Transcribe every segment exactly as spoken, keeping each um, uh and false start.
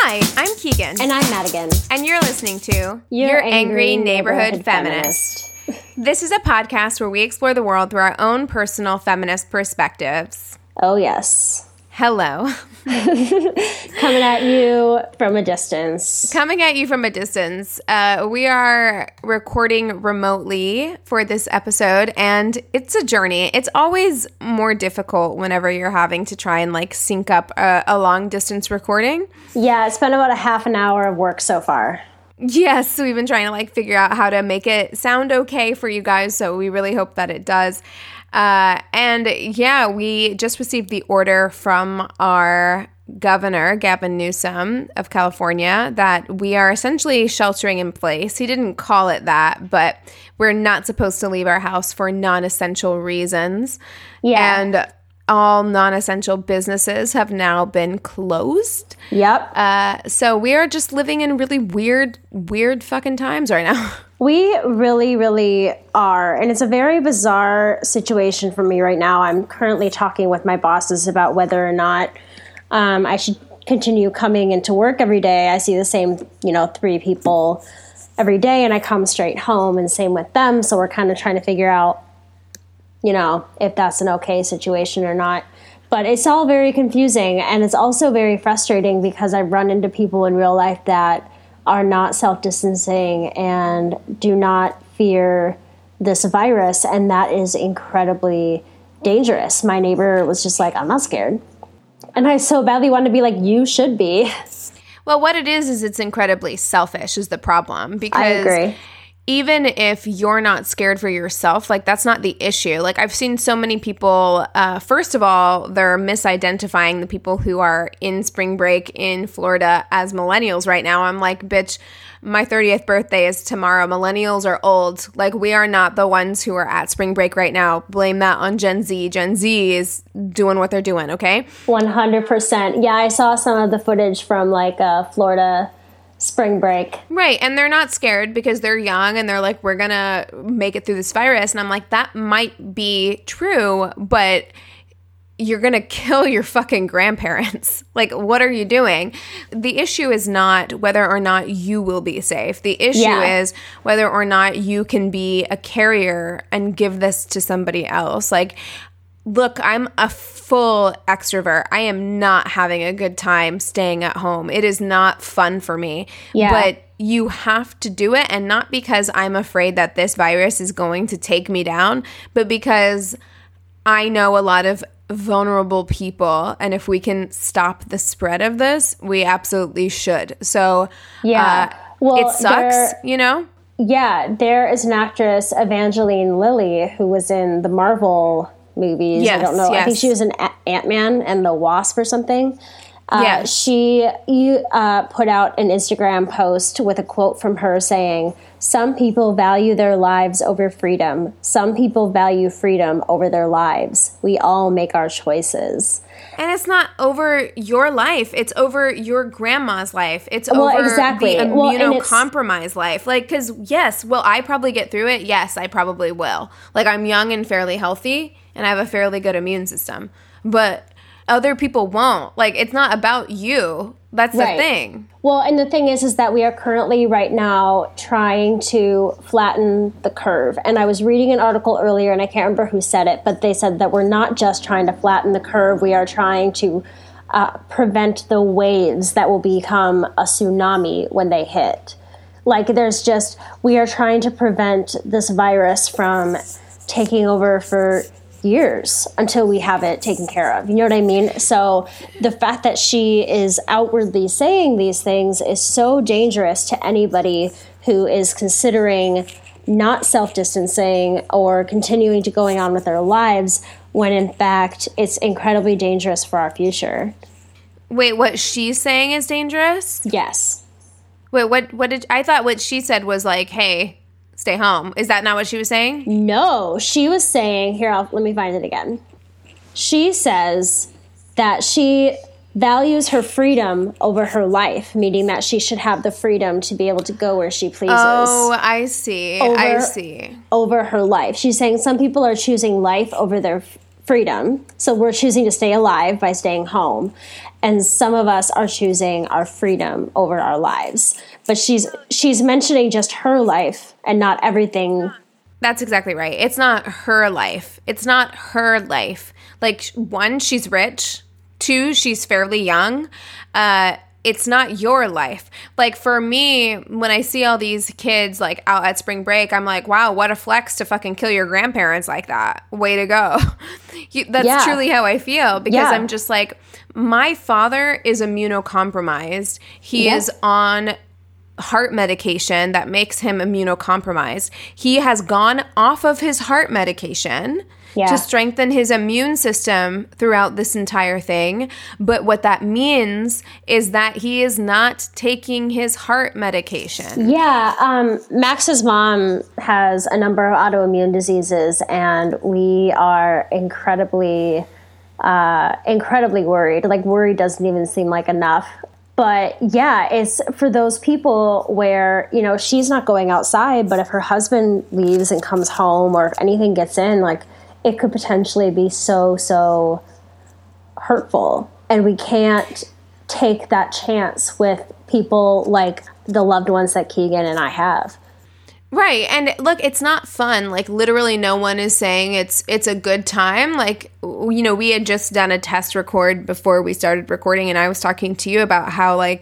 Hi, I'm Keegan. And I'm Madigan. And you're listening to Your, Your Angry, Angry Neighborhood, Neighborhood Feminist. Feminist. This is a podcast where we explore the world through our own personal feminist perspectives. Oh, yes. Hello. Coming at you from a distance. Coming at you from a distance. Uh, we are recording remotely for this episode, and it's a journey. It's always more difficult whenever you're having to try and like sync up a, a long distance recording. Yeah, it's been about a half an hour of work so far. Yes, we've been trying to like figure out how to make it sound okay for you guys, so we really hope that it does. Uh, and yeah, we just received the order from our governor, Gavin Newsom of California, that we are essentially sheltering in place. He didn't call it that, but we're not supposed to leave our house for non-essential reasons. Yeah. And all non-essential businesses have now been closed. Yep. Uh, so we are just living in really weird, weird fucking times right now. We really, really are. And it's a very bizarre situation for me right now. I'm currently talking with my bosses about whether or not um, I should continue coming into work every day. I see the same, you know, three people every day, and I come straight home, and same with them. So we're kind of trying to figure out, you know, if that's an okay situation or not. But it's all very confusing, and it's also very frustrating because I've run into people in real life that are not self-distancing and do not fear this virus, and that is incredibly dangerous. My neighbor was just like, I'm not scared. And I so badly wanted to be like, you should be. Well, what it is is it's incredibly selfish is the problem. Because I agree. Even if you're not scared for yourself, like that's not the issue. Like I've seen so many people, uh, first of all, they're misidentifying the people who are in spring break in Florida as millennials right now. I'm like, bitch, my thirtieth birthday is tomorrow. Millennials are old. Like we are not the ones who are at spring break right now. Blame that on Gen Z. Gen Z is doing what they're doing, okay? one hundred percent. Yeah, I saw some of the footage from like uh, Florida spring break. Right. And they're not scared because they're young and they're like, we're going to make it through this virus. And I'm like, that might be true, but you're going to kill your fucking grandparents. Like, what are you doing? The issue is not whether or not you will be safe. The issue Yeah. is whether or not you can be a carrier and give this to somebody else. Like, look, I'm a full extrovert. I am not having a good time staying at home. It is not fun for me. Yeah. But you have to do it, and not because I'm afraid that this virus is going to take me down, but because I know a lot of vulnerable people, and if we can stop the spread of this, we absolutely should. So Yeah. uh, Well, it sucks, there- you know? Yeah, there is an actress, Evangeline Lilly, who was in the Marvel movies. Yes, I don't know. yes. I think she was in A- Ant-Man and the Wasp or something. Uh, Yes. She you, uh, put out an Instagram post with a quote from her saying, "Some people value their lives over freedom. Some people value freedom over their lives. We all make our choices." And it's not over your life. It's over your grandma's life. It's Well, over exactly. the Well, and it's- immunocompromised life. Like, because, yes, will I probably get through it? Yes, I probably will. Like, I'm young and fairly healthy, and I have a fairly good immune system. But other people won't. Like, it's not about you. That's the Right. thing. Well, and the thing is, is that we are currently right now trying to flatten the curve. And I was reading an article earlier, and I can't remember who said it, but they said that we're not just trying to flatten the curve. We are trying to uh, prevent the waves that will become a tsunami when they hit. Like there's just, we are trying to prevent this virus from taking over for years until we have it taken care of. You know what I mean? So the fact that she is outwardly saying these things is so dangerous to anybody who is considering not self-distancing or continuing to going on with their lives, when in fact it's incredibly dangerous for our future. Wait, what she's saying is dangerous? Yes. Wait, what, what did, I thought what she said was like, hey, stay home. Is that not what she was saying? No, she was saying, here, I'll, let me find it again. She says that she values her freedom over her life, meaning that she should have the freedom to be able to go where she pleases. Oh, I see. Over- I see. Over her life. She's saying some people are choosing life over their f- freedom. So we're choosing to stay alive by staying home. And some of us are choosing our freedom over our lives. But she's she's mentioning just her life and not everything. That's exactly right. It's not her life. It's not her life. Like, one, she's rich. Two, she's fairly young. Uh, it's not your life. Like, for me, when I see all these kids, like, out at spring break, I'm like, wow, what a flex to fucking kill your grandparents like that. Way to go. you, that's yeah. truly how I feel, because yeah. I'm just like, my father is immunocompromised. He yeah. is on heart medication that makes him immunocompromised. He has gone off of his heart medication yeah. to strengthen his immune system throughout this entire thing. But what that means is that he is not taking his heart medication. Yeah. Um, Max's mom has a number of autoimmune diseases, and we are incredibly, uh, incredibly worried. Like, worry doesn't even seem like enough. But yeah, it's for those people where, you know, she's not going outside, but if her husband leaves and comes home, or if anything gets in, like, it could potentially be so, so hurtful. And we can't take that chance with people like the loved ones that Keegan and I have. Right. And look, it's not fun. Like, literally no one is saying it's it's a good time. Like, you know, we had just done a test record before we started recording, and I was talking to you about how, like,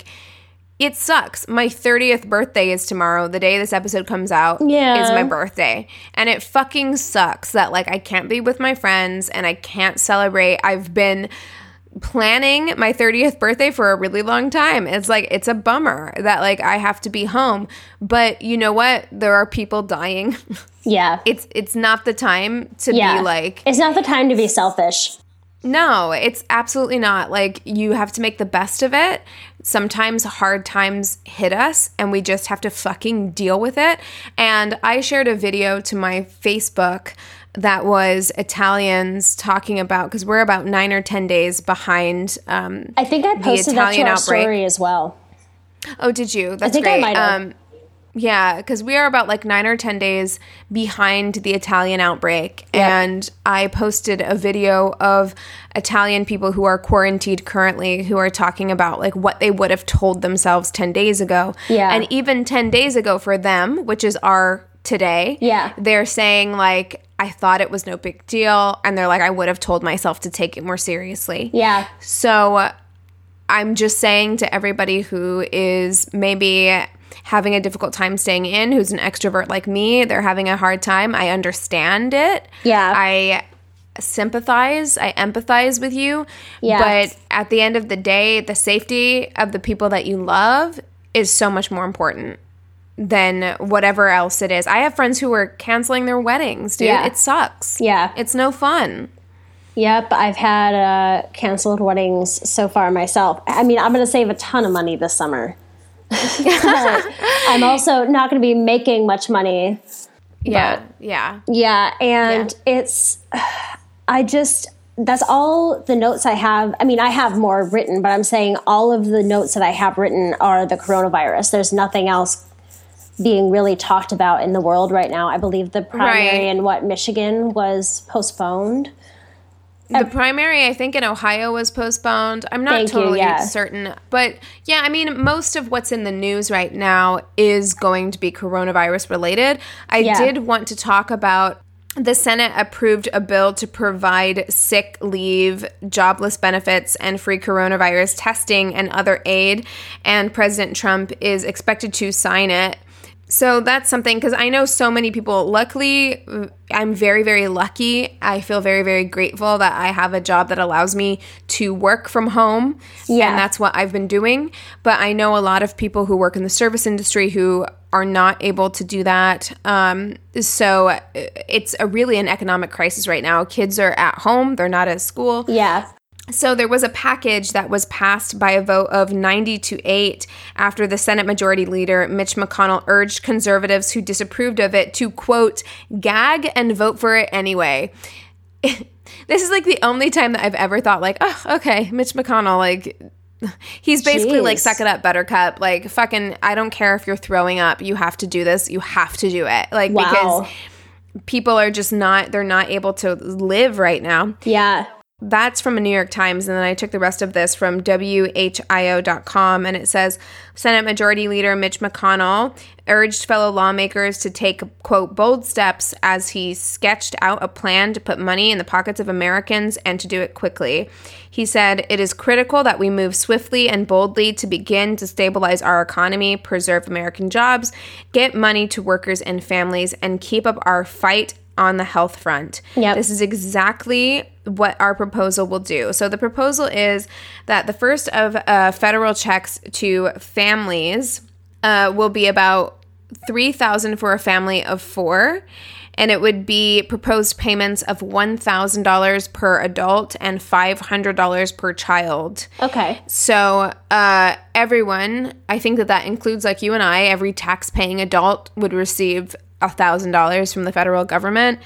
it sucks. My thirtieth birthday is tomorrow. The day this episode comes out yeah. is my birthday. And it fucking sucks that, like, I can't be with my friends and I can't celebrate. I've been planning my thirtieth birthday for a really long time. It's like, it's a bummer that, like, I have to be home. But you know what? There are people dying. Yeah. It's it's not the time to yeah. be like... It's not the time to be selfish. No, it's absolutely not. Like, you have to make the best of it. Sometimes hard times hit us and we just have to fucking deal with it. And I shared a video to my Facebook that was Italians talking about, because we're about nine or ten days behind um, I think I posted the Italian that to our outbreak. Story as well. Oh, did you? That's I think great. I might have. Um, yeah, because we are about like nine or ten days behind the Italian outbreak. Yep. And I posted a video of Italian people who are quarantined currently who are talking about like what they would have told themselves ten days ago. Yeah. And even ten days ago for them, which is our today, yeah. they're saying like, I thought it was no big deal. And they're like, I would have told myself to take it more seriously. Yeah. So uh, I'm just saying to everybody who is maybe having a difficult time staying in, who's an extrovert like me, they're having a hard time. I understand it. Yeah. I sympathize. I empathize with you. Yeah. But at the end of the day, the safety of the people that you love is so much more important than whatever else it is. I have friends who are canceling their weddings, dude. Yeah. It sucks. Yeah. It's no fun. Yep. I've had uh, canceled weddings so far myself. I mean, I'm going to save a ton of money this summer. But I'm also not going to be making much money. Yeah. Yeah. Yeah. And yeah. it's, I just, that's all the notes I have. I mean, I have more written, but I'm saying all of the notes that I have written are the coronavirus. There's nothing else being really talked about in the world right now. I believe the primary right. in what, Michigan was postponed. The primary, I think, in Ohio was postponed. I'm not Thank totally you, yeah. certain. But, yeah, I mean, most of what's in the news right now is going to be coronavirus related. I Yeah. did want to talk about the Senate approved a bill to provide sick leave, jobless benefits, and free coronavirus testing and other aid. And President Trump is expected to sign it. So that's something, because I know so many people, luckily, I'm very, very lucky. I feel very, very grateful that I have a job that allows me to work from home. Yeah. And that's what I've been doing. But I know a lot of people who work in the service industry who are not able to do that. Um, so it's a really an economic crisis right now. Kids are at home. They're not at school. Yeah. So there was a package that was passed by a vote of ninety to eight after the Senate Majority Leader Mitch McConnell urged conservatives who disapproved of it to, quote, gag and vote for it anyway. This is like the only time that I've ever thought like, oh, okay, Mitch McConnell, like, he's basically Jeez. like, suck it up, buttercup. Like, fucking, I don't care if you're throwing up. You have to do this. You have to do it. Like, Wow. because people are just not, they're not able to live right now. Yeah. That's from a New York Times, and then I took the rest of this from W H I O dot com, and it says, Senate Majority Leader Mitch McConnell urged fellow lawmakers to take, quote, bold steps as he sketched out a plan to put money in the pockets of Americans and to do it quickly. He said, it is critical that we move swiftly and boldly to begin to stabilize our economy, preserve American jobs, get money to workers and families, and keep up our fight on the health front. Yep. This is exactly what our proposal will do. So the proposal is that the first of uh, federal checks to families uh, will be about three thousand dollars for a family of four, and it would be proposed payments of one thousand dollars per adult and five hundred dollars per child. Okay. So uh, everyone, I think that that includes like you and I, every tax-paying adult would receive one thousand dollars from the federal government,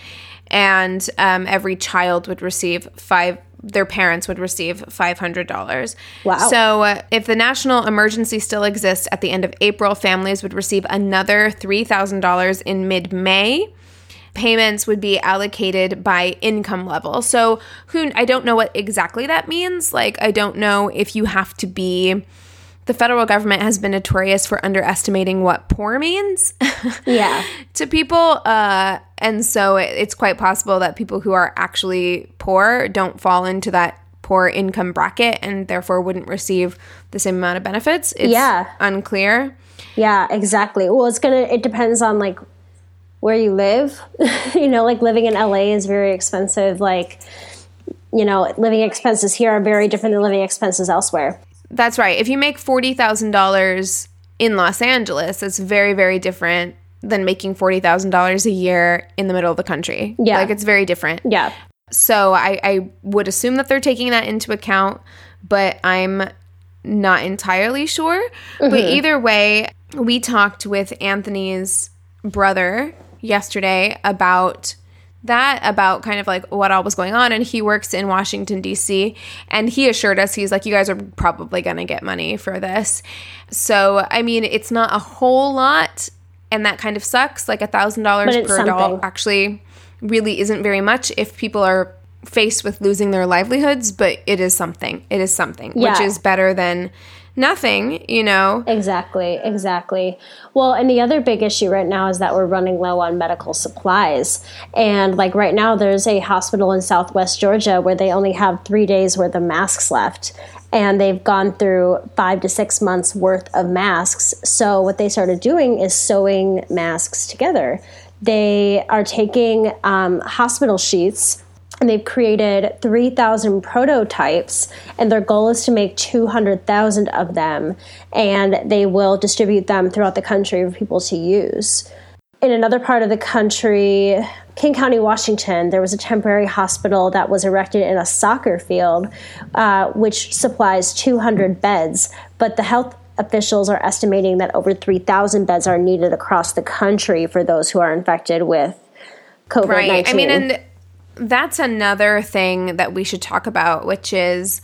and um, every child would receive five their parents would receive five hundred dollars. Wow. So uh, if the national emergency still exists at the end of April, families would receive another three thousand dollars in mid-May. Payments would be allocated by income level. So who I don't know what exactly that means. Like, I don't know if you have to be... The federal government has been notorious for underestimating what poor means yeah. to people. Uh, and so it, it's quite possible that people who are actually poor don't fall into that poor income bracket and therefore wouldn't receive the same amount of benefits. It's yeah. unclear. Yeah, exactly. Well, it's going to, it depends on like where you live. You know, like living in L A is very expensive. Like, you know, living expenses here are very different than living expenses elsewhere. That's right. If you make forty thousand dollars in Los Angeles, it's very, very different than making forty thousand dollars a year in the middle of the country. Yeah. Like, it's very different. Yeah. So I, I would assume that they're taking that into account, but I'm not entirely sure. Mm-hmm. But either way, we talked with Anthony's brother yesterday about that, about kind of like what all was going on, and he works in Washington, D C, and he assured us, he's like, you guys are probably going to get money for this. So, I mean, it's not a whole lot, and that kind of sucks. Like, one thousand dollars per something. adult actually really isn't very much if people are faced with losing their livelihoods, but it is something. It is something, yeah. which is better than nothing, you know? Exactly, exactly. Well, and the other big issue right now is that we're running low on medical supplies. And like right now, there's a hospital in Southwest Georgia where they only have three days worth of masks left. And they've gone through five to six months worth of masks. So what they started doing is sewing masks together. They are taking um, hospital sheets, and they've created three thousand prototypes, and their goal is to make two hundred thousand of them, and they will distribute them throughout the country for people to use. In another part of the country, King County, Washington, there was a temporary hospital that was erected in a soccer field, uh, which supplies two hundred beds, but the health officials are estimating that over three thousand beds are needed across the country for those who are infected with COVID nineteen. Right. I mean, and that's another thing that we should talk about, which is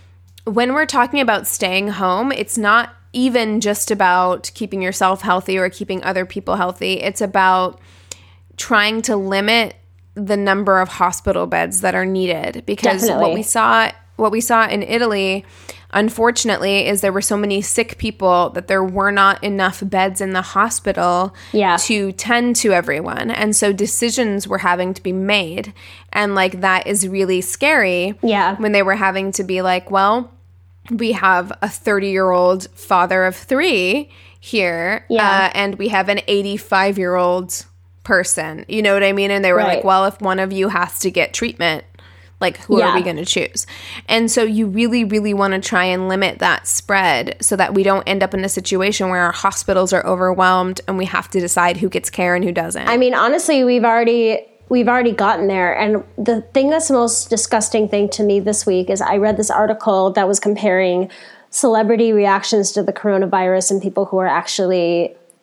when we're talking about staying home, it's not even just about keeping yourself healthy or keeping other people healthy. It's about trying to limit the number of hospital beds that are needed, because Definitely. what we saw what we saw in Italy, unfortunately, is there were so many sick people that there were not enough beds in the hospital yeah. to tend to everyone. And so decisions were having to be made. And like, that is really scary. Yeah. When they were having to be like, well, we have a thirty-year-old father of three here, yeah. uh, and we have an eighty-five-year-old person. You know what I mean? And they were right. like, well, if one of you has to get treatment, like, who yeah. are we going to choose? And so you really, really want to try and limit that spread so that we don't end up in a situation where our hospitals are overwhelmed and we have to decide who gets care and who doesn't. I mean, honestly, we've already we've already gotten there. And the thing that's the most disgusting thing to me this week is I read this article that was comparing celebrity reactions to the coronavirus and people who are actually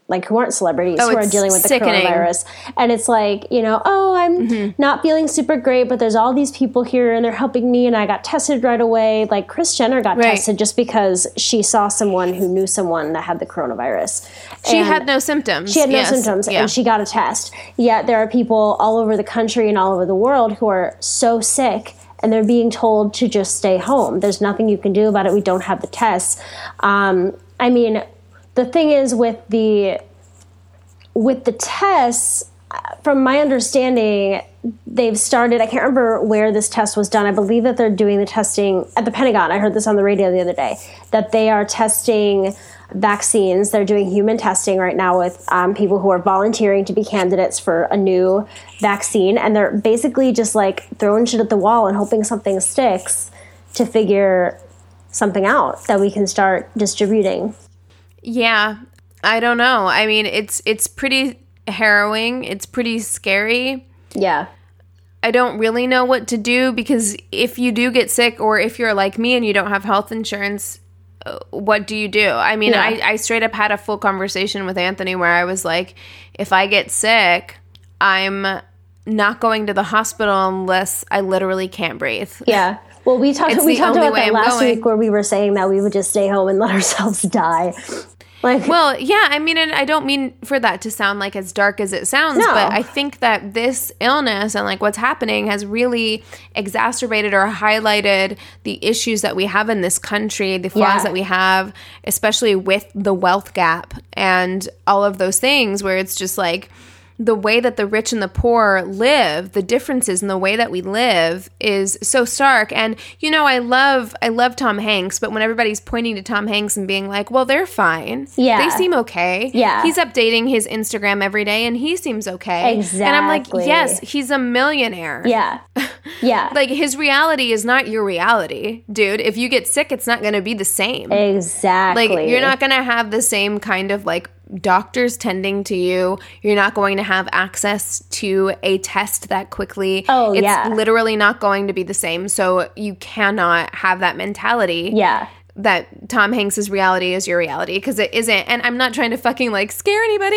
like who aren't celebrities, oh, who are dealing with sickening. the coronavirus. And it's like, you know, oh, I'm mm-hmm. not feeling super great, but there's all these people here and they're helping me and I got tested right away. Like Kris Jenner got right. tested just because she saw someone who knew someone that had the coronavirus. She and had no symptoms. She had no yes. symptoms yeah. and she got a test. Yet there are people all over the country and all over the world who are so sick and they're being told to just stay home. There's nothing you can do about it. We don't have the tests. Um, I mean, the thing is with the with the tests, from my understanding, they've started, I can't remember where this test was done. I believe that they're doing the testing at the Pentagon. I heard this on the radio the other day, that they are testing vaccines. They're doing human testing right now with um, people who are volunteering to be candidates for a new vaccine. And they're basically just like throwing shit at the wall and hoping something sticks to figure something out that we can start distributing. Yeah, I don't know. I mean, it's it's pretty harrowing. It's pretty scary. Yeah. I don't really know what to do because if you do get sick or if you're like me and you don't have health insurance, uh, what do you do? I mean, yeah. I, I straight up had a full conversation with Anthony where I was like, if I get sick, I'm not going to the hospital unless I literally can't breathe. Yeah. Well, we talked we talked about that I'm last going. week where we were saying that we would just stay home and let ourselves die. Like, well, yeah, I mean, and I don't mean for that to sound like as dark as it sounds, no. but I think that this illness and like what's happening has really exacerbated or highlighted the issues that we have in this country, the flaws yeah. that we have, especially with the wealth gap and all of those things where it's just like the way that the rich and the poor live, the differences in the way that we live is so stark. And, you know, I love I love Tom Hanks, but when everybody's pointing to Tom Hanks and being like, well, they're fine. Yeah. They seem okay. Yeah. He's updating his Instagram every day and he seems okay. Exactly. And I'm like, yes, he's a millionaire. Yeah. Yeah. Like his reality is not your reality, dude. If you get sick, it's not going to be the same. Exactly. Like you're not going to have the same kind of like doctors tending to you. You're not going to have access to a test that quickly. Oh, it's yeah. It's literally not going to be the same. So you cannot have that mentality. Yeah. That Tom Hanks's reality is your reality because it isn't. And I'm not trying to fucking like scare anybody.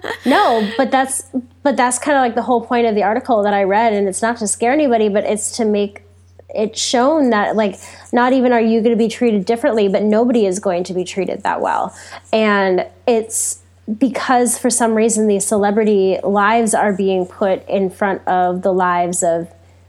No, but that's but that's kind of like the whole point of the article that I read. And it's not to scare anybody, but it's to make it shown that like not even are you going to be treated differently, but nobody is going to be treated that well. And it's because for some reason these celebrity lives are being put in front of the lives of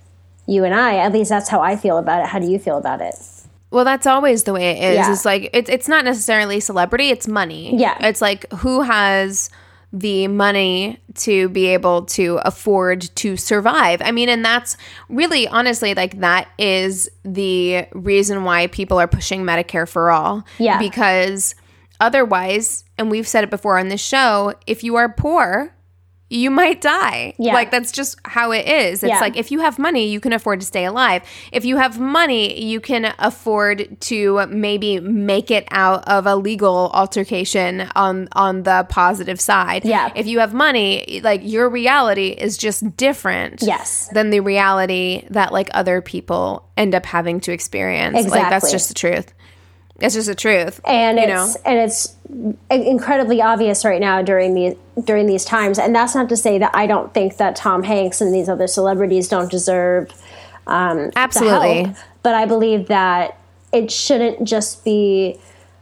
you and I. At least that's how I feel about it. How do you feel about it? Well, that's always the way it is. Yeah. It's like it's it's not necessarily celebrity, it's money. Yeah. It's like who has the money to be able to afford to survive. I mean, and that's really honestly like that is the reason why people are pushing Medicare for all. Yeah. Because otherwise, and we've said it before on this show, if you are poor, you might die. Yeah. Like, that's just how it is. It's yeah. like, if you have money, you can afford to stay alive. If you have money, you can afford to maybe make it out of a legal altercation on, on the positive side. Yeah. If you have money, like, your reality is just different yes. than the reality that, like, other people end up having to experience. Exactly. Like, that's just the truth. It's just the truth. And you it's know? and it's incredibly obvious right now during these during these times. And that's not to say that I don't think that Tom Hanks and these other celebrities don't deserve um, absolutely. the help. But I believe that it shouldn't just be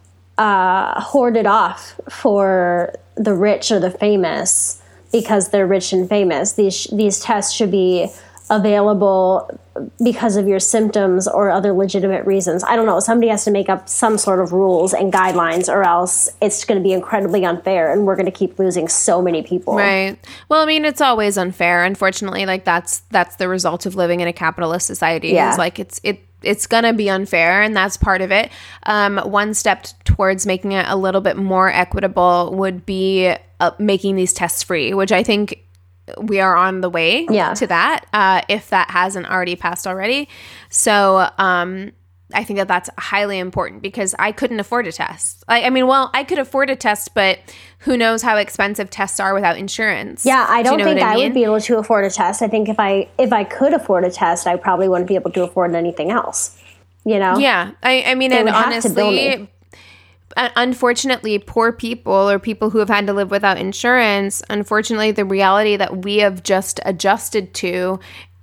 uh, hoarded off for the rich or the famous because they're rich and famous. These these tests should be available because of your symptoms or other legitimate reasons. I don't know. Somebody has to make up some sort of rules and guidelines or else it's going to be incredibly unfair and we're going to keep losing so many people. Right. Well, I mean, it's always unfair. Unfortunately, like that's that's the result of living in a capitalist society. Yeah. Is like it's it it's going to be unfair and that's part of it. Um, one step towards making it a little bit more equitable would be uh, making these tests free, which I think we are on the way yeah. to that, uh, if that hasn't already passed already. So um, I think that that's highly important because I couldn't afford a test. I, I mean, well, I could afford a test, but who knows how expensive tests are without insurance? Yeah, I don't Do you know think I, I mean? would be able to afford a test. I think if I if I could afford a test, I probably wouldn't be able to afford anything else. You know? Yeah, I, I mean, They and would have to bill honestly, me. unfortunately, poor people or people who have had to live without insurance, unfortunately, the reality that we have just adjusted to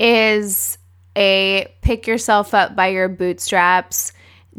is a pick yourself up by your bootstraps,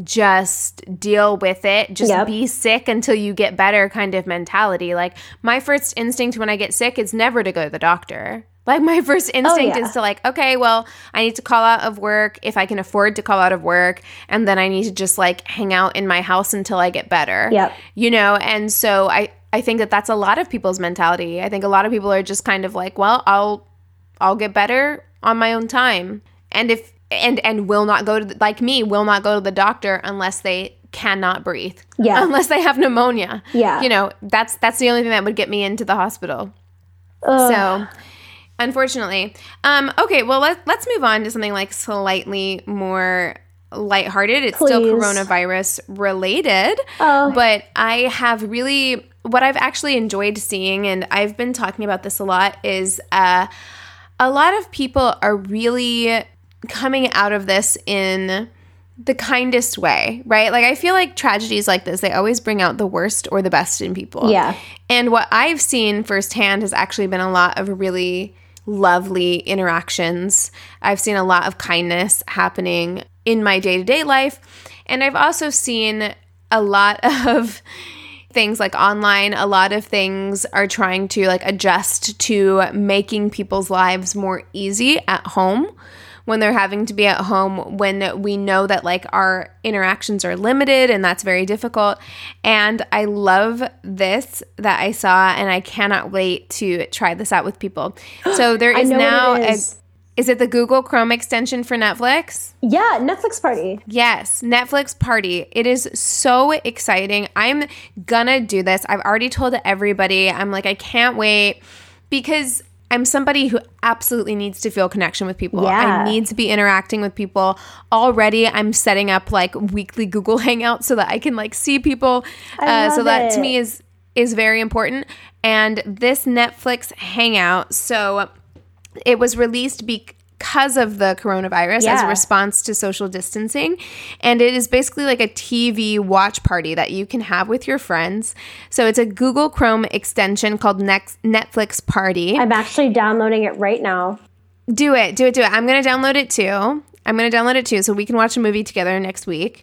just deal with it, just Yep. be sick until you get better kind of mentality. Like, my first instinct when I get sick is never to go to the doctor. Like, my first instinct yeah. is to like, okay, well, I need to call out of work if I can afford to call out of work. And then I need to just like hang out in my house until I get better. Yep. You know, and so I, I think that that's a lot of people's mentality. I think a lot of people are just kind of like, well, I'll, I'll get better on my own time. And if, and, and will not go to, the, like me, will not go to the doctor unless they cannot breathe. Yeah. Unless they have pneumonia. Yeah. You know, that's, that's the only thing that would get me into the hospital. Ugh. So... Unfortunately. Um, okay, well, let, let's move on to something like slightly more lighthearted. It's Please. still coronavirus related, Oh. but I have really, what I've actually enjoyed seeing, and I've been talking about this a lot, is uh, a lot of people are really coming out of this in the kindest way, right? Like, I feel like tragedies like this, they always bring out the worst or the best in people. Yeah. And what I've seen firsthand has actually been a lot of really lovely interactions. I've seen a lot of kindness happening in my day-to-day life. And I've also seen a lot of things like online, a lot of things are trying to like adjust to making people's lives more easy at home when they're having to be at home, when we know that like our interactions are limited and that's very difficult. And I love this that I saw, and I cannot wait to try this out with people. So there is now it a, is. is it the Google Chrome extension for Netflix? Yeah, Netflix Party. Yes, Netflix Party. It is so exciting. I'm gonna do this. I've already told everybody. I'm like, I can't wait, because I'm somebody who absolutely needs to feel connection with people. Yeah. I need to be interacting with people. Already, I'm setting up like weekly Google Hangouts so that I can like see people. I Uh, so love that to it. me is is very important. And this Netflix Hangout, so it was released because of the coronavirus as a Yeah. response to social distancing. And it is basically like a T V watch party that you can have with your friends. So it's a Google Chrome extension called Next Netflix Party. I'm actually downloading it right now. Do it, do it, do it. I'm going to download it too. I'm going to download it too so we can watch a movie together next week.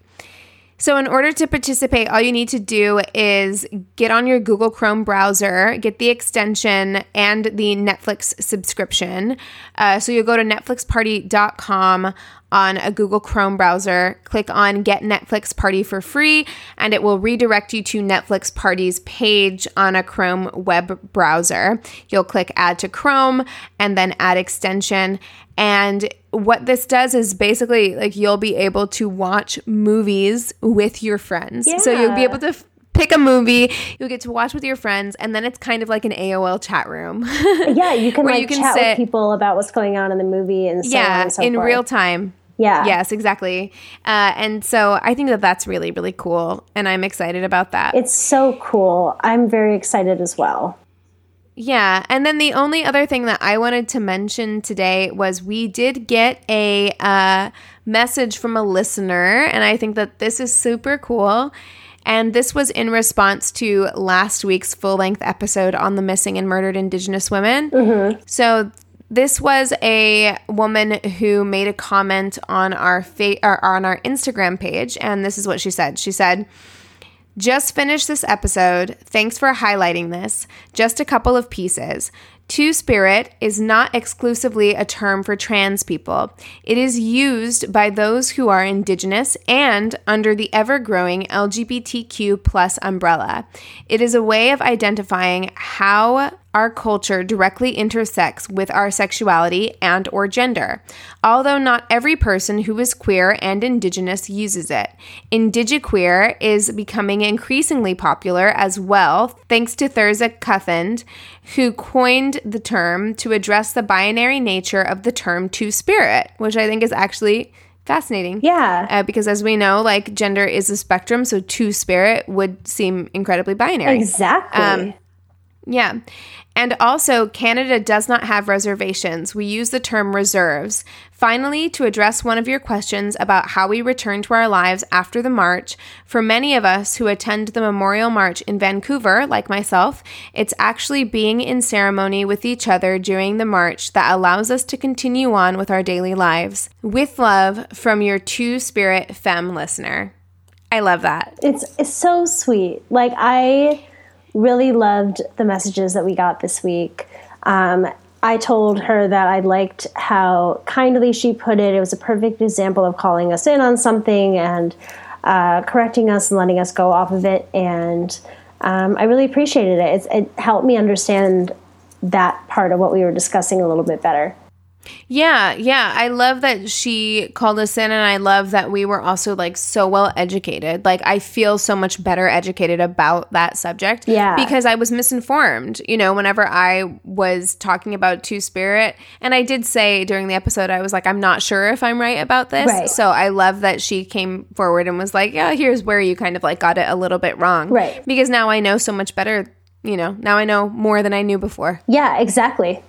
So in order to participate, all you need to do is get on your Google Chrome browser, get the extension and the Netflix subscription. Uh, so you'll go to netflix party dot com on a Google Chrome browser, click on Get Netflix Party for free, and it will redirect you to Netflix Party's page on a Chrome web browser. You'll click Add to Chrome and then Add Extension. And what this does is basically like you'll be able to watch movies with your friends. So you'll be Yeah. able to f- pick a movie, you'll get to watch with your friends, and then it's kind of like an A O L chat room. Yeah, you can Where like you can chat sit- with people about what's going on in the movie and so on yeah, and so in forth. real time. Yeah. Yes, exactly. Uh, and so I think that that's really, really cool. And I'm excited about that. It's so cool. I'm very excited as well. Yeah. And then the only other thing that I wanted to mention today was we did get a uh, message from a listener. And I think that this is super cool. And this was in response to last week's full-length episode on the missing and murdered Indigenous women. Mm-hmm. So this was a woman who made a comment on our fa- or on our Instagram page, and this is what she said. She said, "Just finished this episode. Thanks for highlighting this. Just a couple of pieces. Two-spirit is not exclusively a term for trans people. It is used by those who are Indigenous and under the ever-growing L G B T Q plus umbrella. It is a way of identifying how our culture directly intersects with our sexuality and or gender, although not every person who is queer and Indigenous uses it. Indigiqueer is becoming increasingly popular as well, thanks to Thurza Cuthand, who coined the term to address the binary nature of the term two-spirit, which I think is actually fascinating. Yeah. Uh, because as we know, like, gender is a spectrum, so two-spirit would seem incredibly binary. Exactly. Um, Yeah. And also, Canada does not have reservations. We use the term reserves. Finally, to address one of your questions about how we return to our lives after the march, for many of us who attend the Memorial March in Vancouver, like myself, it's actually being in ceremony with each other during the march that allows us to continue on with our daily lives. With love, from your Two-Spirit Femme listener. I love that. It's, it's so sweet. Like, I really loved the messages that we got this week. Um, I told her that I liked how kindly she put it. It was a perfect example of calling us in on something and uh, correcting us and letting us go off of it. And um, I really appreciated it. It's, it helped me understand that part of what we were discussing a little bit better. Yeah, yeah. I love that she called us in, and I love that we were also like so well educated. Like, I feel so much better educated about that subject. Yeah. Because I was misinformed, you know, whenever I was talking about Two-Spirit. And I did say during the episode, I was like, I'm not sure if I'm right about this. Right. So I love that she came forward and was like, yeah, here's where you kind of like got it a little bit wrong. Right. Because now I know so much better, you know, now I know more than I knew before. Yeah, exactly.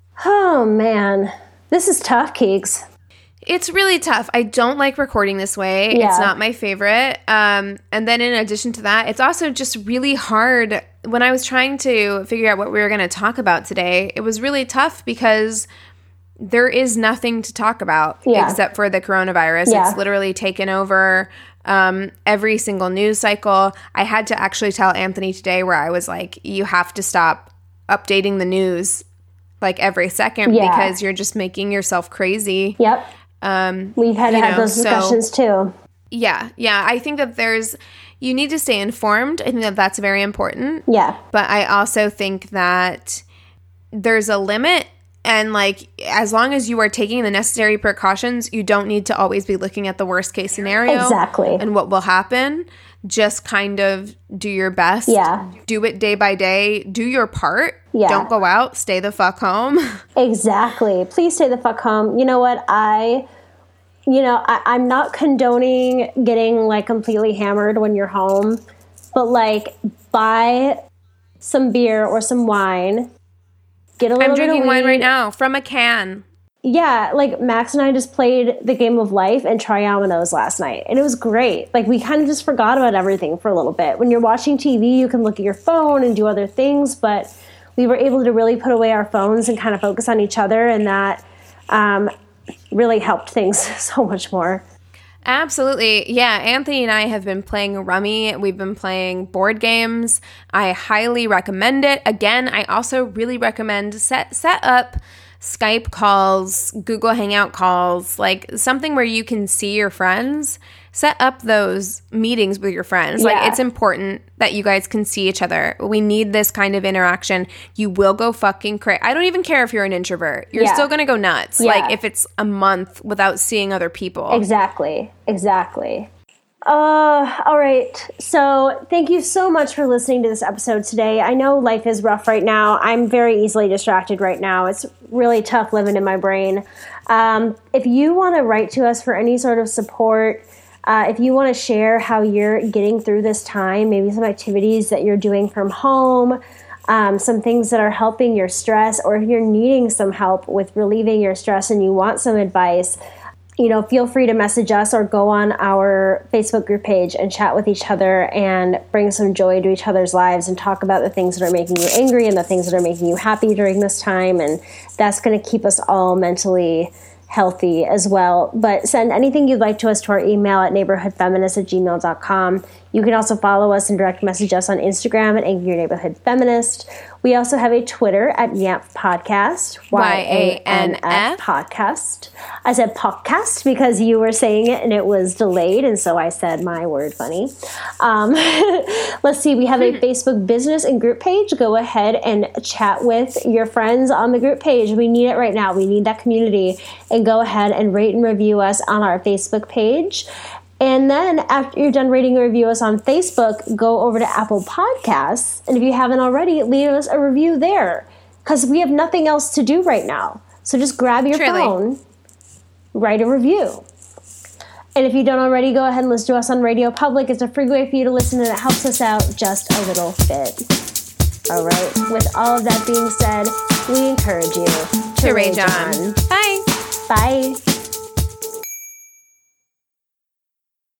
Oh, man. This is tough, Keeks. It's really tough. I don't like recording this way. Yeah. It's not my favorite. Um, and then in addition to that, it's also just really hard. When I was trying to figure out what we were going to talk about today, it was really tough because there is nothing to talk about yeah. except for the coronavirus. Yeah. It's literally taken over um, every single news cycle. I had to actually tell Anthony today where I was like, you have to stop updating the news like every second yeah. because you're just making yourself crazy. Yep. Um, We've had to have know, those discussions so, too. Yeah. Yeah. I think that there's, you need to stay informed. I think that that's very important. Yeah. But I also think that there's a limit. And like, as long as you are taking the necessary precautions, you don't need to always be looking at the worst case scenario. Exactly. And what will happen. Just kind of do your best. Yeah. Do it day by day. Do your part. Yeah. Don't go out. Stay the fuck home. Exactly. Please stay the fuck home. You know what? I, you know, I, I'm not condoning getting like completely hammered when you're home, but like buy some beer or some wine. Get a little I'm drinking bit of wine weed. right now from a can. Yeah, like Max and I just played the game of life and Triamanos last night, and it was great. Like, we kind of just forgot about everything for a little bit. When you're watching T V, you can look at your phone and do other things, but we were able to really put away our phones and kind of focus on each other, and that um, really helped things so much more. Absolutely. Yeah, Anthony and I have been playing Rummy. We've been playing board games. I highly recommend it. Again, I also really recommend set set up Skype calls, Google Hangout calls, like something where you can see your friends. Set up those meetings with your friends. Yeah. Like, it's important that you guys can see each other. We need this kind of interaction. You will go fucking crazy. I don't even care if you're an introvert. You're Yeah. still going to go nuts. Yeah. Like, if it's a month without seeing other people. Exactly. Exactly. Uh, all right. So thank you so much for listening to this episode today. I know life is rough right now. I'm very easily distracted right now. It's really tough living in my brain. Um, if you want to write to us for any sort of support, uh, if you want to share how you're getting through this time, maybe some activities that you're doing from home, um, some things that are helping your stress, or if you're needing some help with relieving your stress and you want some advice, you know, feel free to message us or go on our Facebook group page and chat with each other and bring some joy to each other's lives and talk about the things that are making you angry and the things that are making you happy during this time. And that's going to keep us all mentally healthy as well. But send anything you'd like to us to our email at neighborhoodfeminist at gmail dot com. You can also follow us and direct message us on Instagram at Angry Your Neighborhood Feminist. We also have a Twitter at Yamf Podcast, Y A N F Podcast. I said podcast because you were saying it and it was delayed, and so I said my word funny. Um, let's see, we have a Facebook business and group page. Go ahead and chat with your friends on the group page. We need it right now. We need that community. And go ahead and rate and review us on our Facebook page. And then after you're done rating and review us on Facebook, go over to Apple Podcasts. And if you haven't already, leave us a review there because we have nothing else to do right now. So just grab your Truly. phone, write a review. And if you don't already, go ahead and listen to us on Radio Public. It's a free way for you to listen, and it helps us out just a little bit. All right. With all of that being said, we encourage you to, to rage on. on. Bye. Bye.